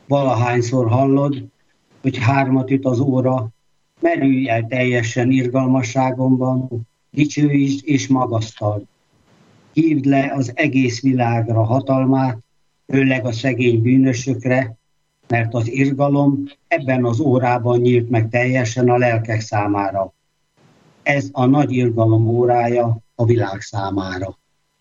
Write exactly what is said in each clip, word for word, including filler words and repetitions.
Valahányszor hallod, hogy hármat üt az óra, merülj el teljesen irgalmasságomban, dicsőítsd és magasztald. Hívd le az egész világra hatalmát, főleg a szegény bűnösökre, mert az irgalom ebben az órában nyílt meg teljesen a lelkek számára. Ez a nagy irgalom órája a világ számára.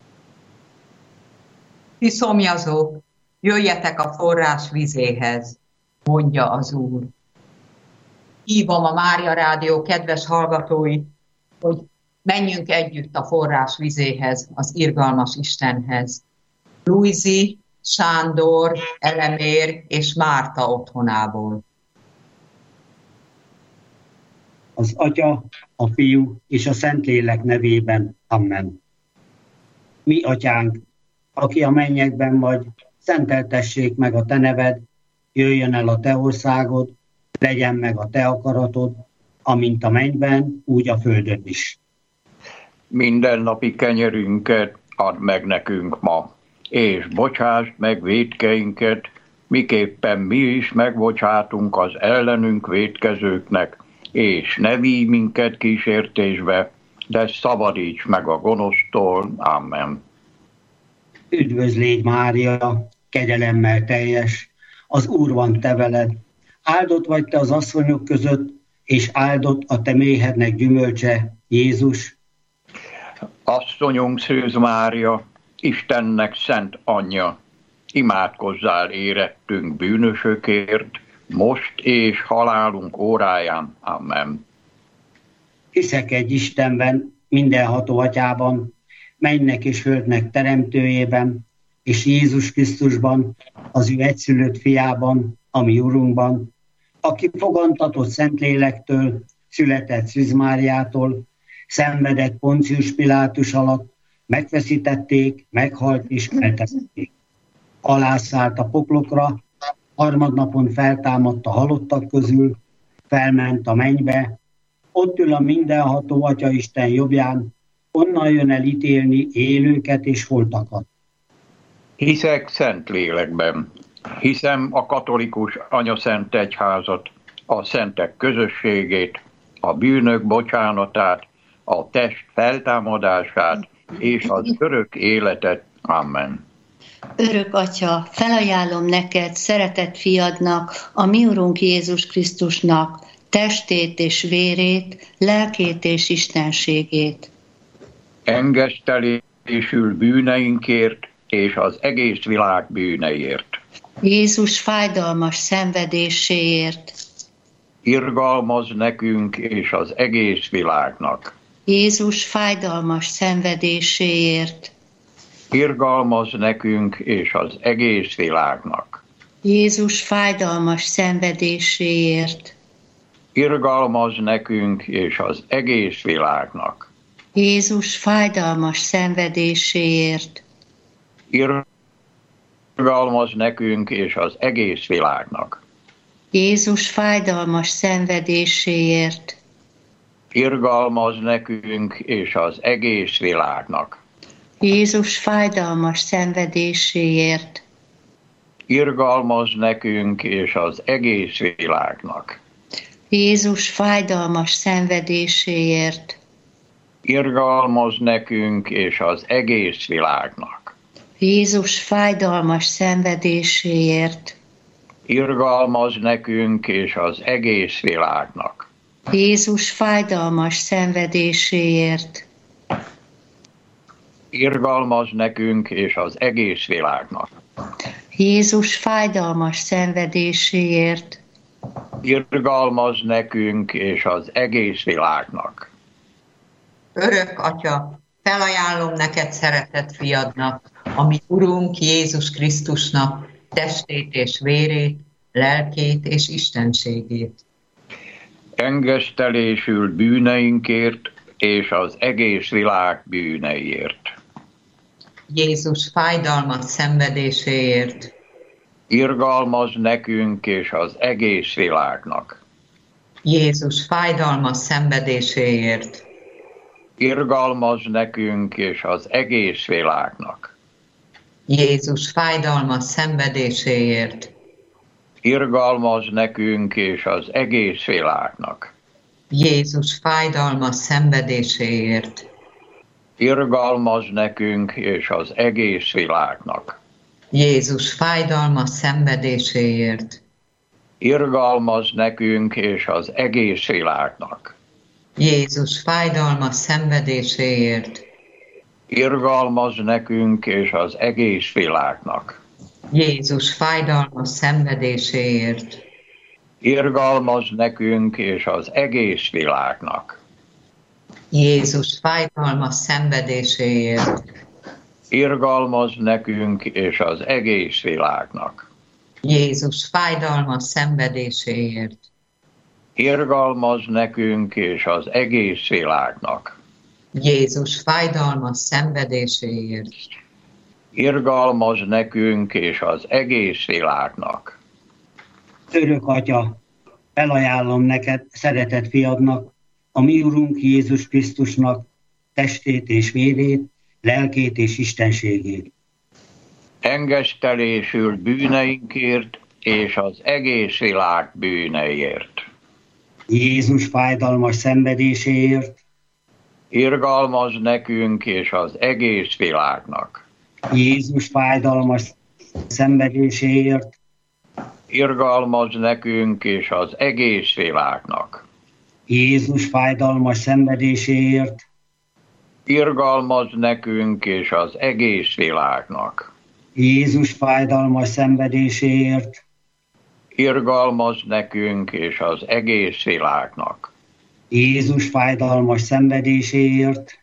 Ti szomjazók, jöjjetek a forrás vizéhez, mondja az Úr. Hívom a Mária Rádió kedves hallgatói, hogy menjünk együtt a forrás vizéhez, az irgalmas Istenhez. Lujzi, Sándor, Elemér és Márta otthonából. Az Atya, a Fiú és a Szentlélek nevében. Amen. Mi, Atyánk, aki a mennyekben vagy, szenteltessék meg a Te neved, jöjjön el a Te országod, legyen meg a Te akaratod, amint a mennyben, úgy a földön is. Mindennapi kenyerünket add meg nekünk ma, és bocsásd meg vétkeinket, miképpen mi is megbocsátunk az ellenünk vétkezőknek, és ne vigy minket kísértésbe, de szabadíts meg a gonosztól. Amen. Üdvözl légy, Mária, kegyelemmel teljes, az Úr van te veled, áldott vagy te az asszonyok között, és áldott a te méhednek gyümölcse, Jézus. Asszonyunk Szűz Mária, Istennek szent anyja, imádkozzál érettünk bűnösökért, most és halálunk óráján. Amen. Hiszek egy Istenben, mindenható Atyában, mennynek és földnek teremtőjében, és Jézus Krisztusban, az ő egyszülött fiában, a mi Urunkban, aki fogantatott Szentlélektől, született Szűz Máriától, szenvedett Poncius Pilátus alatt, megfeszítették, meghalt és feltemették. Alászállt a poklokra, harmadnapon feltámadt a halottak közül, felment a mennybe, ott ül a mindenható Atya Isten jobbján, onnan jön el ítélni élőket és holtakat. Hiszek Szentlélekben, hiszem a katolikus anyaszent egyházat, a szentek közösségét, a bűnök bocsánatát, a test feltámadását és az örök életet. Amen. Örök Atya, felajánlom neked, szeretett fiadnak, a mi Urunk Jézus Krisztusnak, testét és vérét, lelkét és istenségét. Engesztelésül bűneinkért és az egész világ bűneiért. Jézus fájdalmas szenvedéséért. Irgalmaz nekünk és az egész világnak. Jézus fájdalmas szenvedéséért. Irgalmaz nekünk és az egész világnak. Jézus fájdalmas szenvedéséért. Irgalmaz nekünk és az egész világnak. Jézus fájdalmas szenvedéséért. Irgalmaz nekünk és az egész világnak. Jézus fájdalmas szenvedéséért. Irgalmaz nekünk és az egész világnak. Jézus fájdalmas szenvedéséért. Irgalmaz nekünk és az egész világnak. Jézus fájdalmas szenvedéséért. Irgalmaz nekünk és az egész világnak. Jézus fájdalmas szenvedéséért. Irgalmaz nekünk és az egész világnak. Jézus fájdalmas szenvedéséért. Irgalmaz nekünk és az egész világnak. Jézus fájdalmas szenvedéséért. Irgalmaz nekünk és az egész világnak. Örök Atya, felajánlom neked szeretett fiadnak, a mi Urunk Jézus Krisztusnak, testét és vérét, lelkét és istenségét. Engesztelésül bűneinkért és az egész világ bűneiért. Jézus fájdalmas szenvedéséért. Irgalmaz nekünk és az egész világnak. Jézus fájdalmas szenvedéséért. Irgalmaz nekünk és az egész világnak. Jézus fájdalmas szenvedéséért. Irgalmaz nekünk és az egész világnak. Jézus fájdalmas szenvedéséért. Irgalmaz nekünk és az egész világnak. Jézus fájdalmas szenvedéséért. Irgalmaz nekünk és az egész világnak. Jézus fájdalmas szenvedéséért. Irgalmaz nekünk és az egész világnak. Jézus fájdalmas szenvedéséért. Irgalmaz nekünk és az egész világnak. Jézus fájdalmas szenvedéséért. Irgalmaz nekünk és az egész világnak. Jézus fájdalmas szenvedéséért. Irgalmaz nekünk és az egész világnak. Jézus fájdalmas szenvedéséért. Irgalmaz nekünk és az egész világnak. Örök Atya, felajánlom neked, szeretett fiadnak, a mi Urunk Jézus Krisztusnak testét és vérét, lelkét és istenségét. Engesztelésül bűneinkért és az egész világ bűneiért. Jézus fájdalmas szenvedéséért. Irgalmaz nekünk és az egész világnak. Jézus fájdalmas szenvedéséért. Irgalmaz nekünk és az egész világnak. Jézus fájdalmas szenvedéséért. Irgalmaz nekünk és az egész világnak. Jézus fájdalmas szenvedéséért. Irgalmaz nekünk és az egész világnak. Jézus fájdalmas szenvedéséért.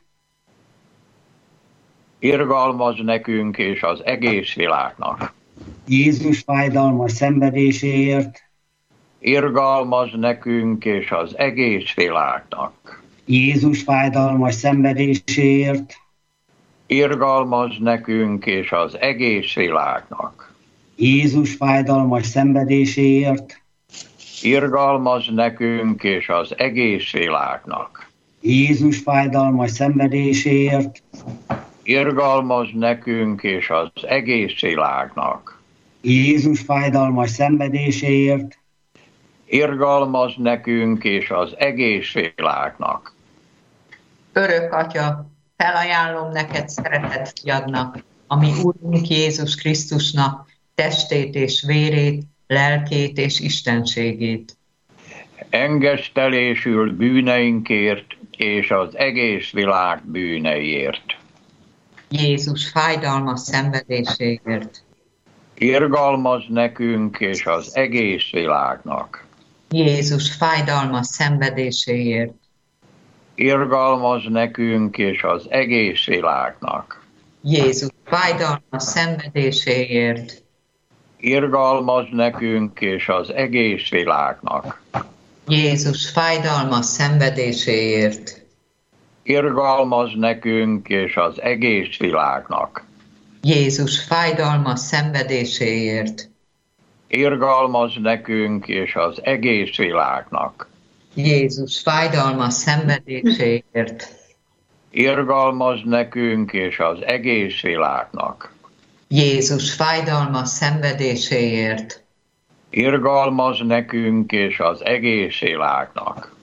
Irgalmaz nekünk és az egész világnak. Jézus fájdalmas szenvedéséért. Irgalmaz nekünk és az egész világnak. Jézus fájdalmas szenvedéséért. Irgalmaz nekünk és az egész világnak. Jézus fájdalmas szenvedéséért. Irgalmaz nekünk és az egész világnak. Jézus fájdalmas szenvedéséért. Irgalmaz nekünk és az egész világnak. Jézus fájdalmas szenvedéséért. Irgalmaz nekünk és az egész világnak. Örök Atya, felajánlom neked, szeretett fiadnak, ami Úrunk Jézus Krisztusnak testét és vérét, lelkét és istenségét. Engesztelésül bűneinkért és az egész világ bűneiért. Jézus fájdalmas szenvedéséért. Irgalmaz nekünk és az egész világnak. Jézus fájdalmas szenvedéséért. Irgalmaz nekünk és az egész világnak. Jézus fájdalmas szenvedéséért. Irgalmaz nekünk és az egész világnak. Jézus fájdalmas szenvedéséért. Irgalmaz nekünk és az egész világnak. Jézus fájdalmas szenvedéséért. Irgalmaz nekünk és az egész világnak. Jézus fájdalmas szenvedéséért. Irgalmaz nekünk és az egész világnak. Jézus fájdalmas szenvedéséért. Irgalmaz nekünk és az egész világnak.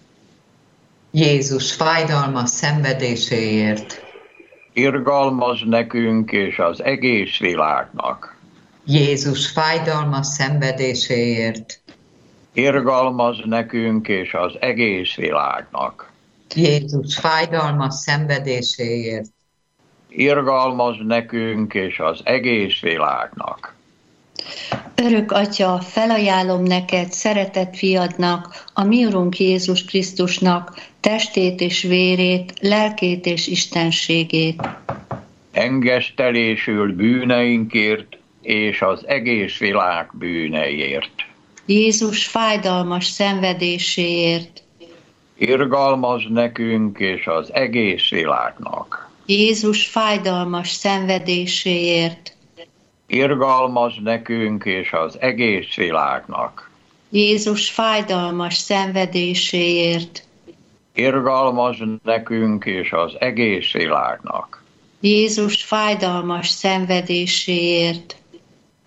Jézus fájdalmas szenvedéséért. Irgalmaz nekünk és az egész világnak. Jézus fájdalmas szenvedéséért. Irgalmaz nekünk és az egész világnak. Jézus fájdalmas szenvedéséért. Irgalmaz nekünk és az egész világnak. Örök Atya, felajánlom neked, szeretett fiadnak, a mi Urunk Jézus Krisztusnak testét és vérét, lelkét és istenségét. Engesztelésül bűneinkért és az egész világ bűneiért. Jézus fájdalmas szenvedéséért. Irgalmaz nekünk és az egész világnak. Jézus fájdalmas szenvedéséért. Irgalmaz nekünk és az egész világnak. Jézus fájdalmas szenvedéséért. Irgalmaz nekünk és az egész világnak. Jézus fájdalmas szenvedéséért.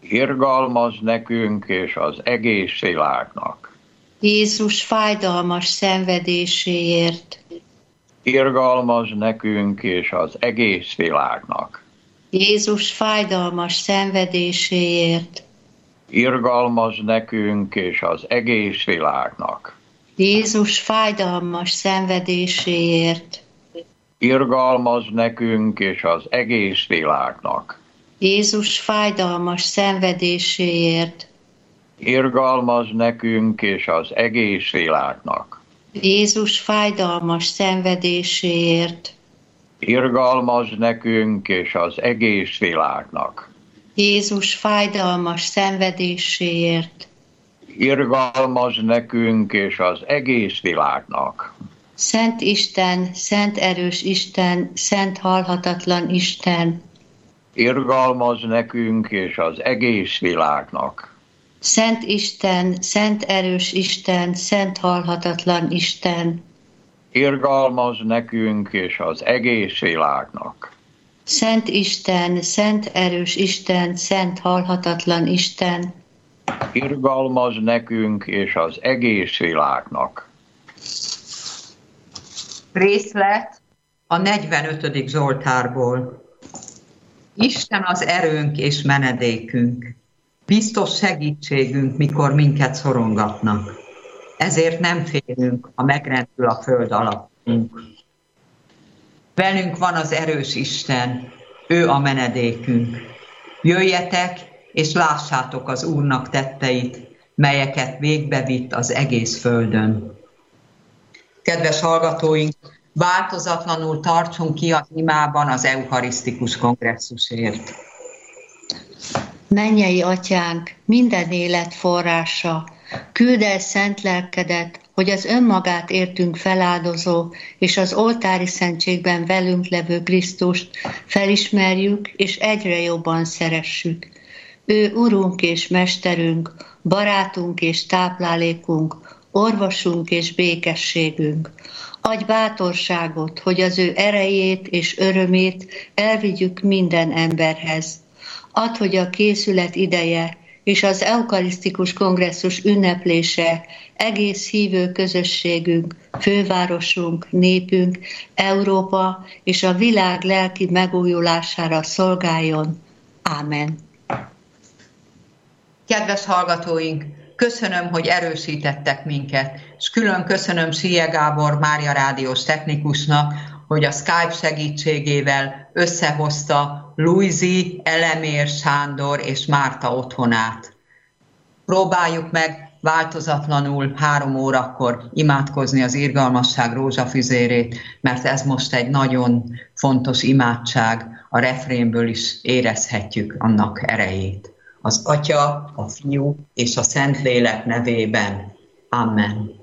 Irgalmaz nekünk és az egész világnak. Jézus fájdalmas szenvedéséért. Irgalmaz nekünk és az egész világnak. Jézus fájdalmas szenvedéséért. Irgalmaz nekünk és az egész világnak. Jézus fájdalmas szenvedéséért. Irgalmaz nekünk és az egész világnak. Jézus fájdalmas szenvedéséért. Irgalmaz nekünk és az egész világnak. Jézus fájdalmas szenvedéséért. Irgalmaz nekünk és az egész világnak. Jézus fájdalmas szenvedéséért. Irgalmaz nekünk és az egész világnak. Szent Isten, szent erős Isten, szent halhatatlan Isten. Irgalmaz nekünk és az egész világnak. Szent Isten, szent erős Isten, szent halhatatlan Isten. Irgalmaz nekünk és az egész világnak. Szent Isten, szent erős Isten, szent halhatatlan Isten. Irgalmaz nekünk és az egész világnak. Részlet a negyvenötödik Zsoltárból. Isten az erőnk és menedékünk, biztos segítségünk, mikor minket szorongatnak. Ezért nem félünk, ha megrendül a föld alattunk. Velünk van az erős Isten, ő a menedékünk. Jöjjetek, és lássátok az Úrnak tetteit, melyeket végbevitt az egész földön. Kedves hallgatóink, változatlanul tartsunk ki az imában az eucharisztikus kongresszusért. Mennyei Atyánk, minden élet forrása, küld el szent lelkedet, hogy az önmagát értünk feláldozó és az oltári szentségben velünk levő Krisztust felismerjük és egyre jobban szeressük. Ő Urunk és Mesterünk, barátunk és táplálékunk, orvosunk és békességünk. Adj bátorságot, hogy az ő erejét és örömét elvigyük minden emberhez. Add, hogy a készület ideje és az eukarisztikus kongresszus ünneplése egész hívő közösségünk, fővárosunk, népünk, Európa és a világ lelki megújulására szolgáljon. Ámen. Kedves hallgatóink, köszönöm, hogy erősítettek minket, és külön köszönöm Sille Gábor Mária rádiós technikusnak, hogy a Skype segítségével összehozta Luizi, Elemér, Sándor és Márta otthonát. Próbáljuk meg változatlanul három órakor imádkozni az irgalmasság rózsafüzérét, mert ez most egy nagyon fontos imádság, a refrénből is érezhetjük annak erejét. Az Atya, a Fiú és a Szentlélek nevében. Amen.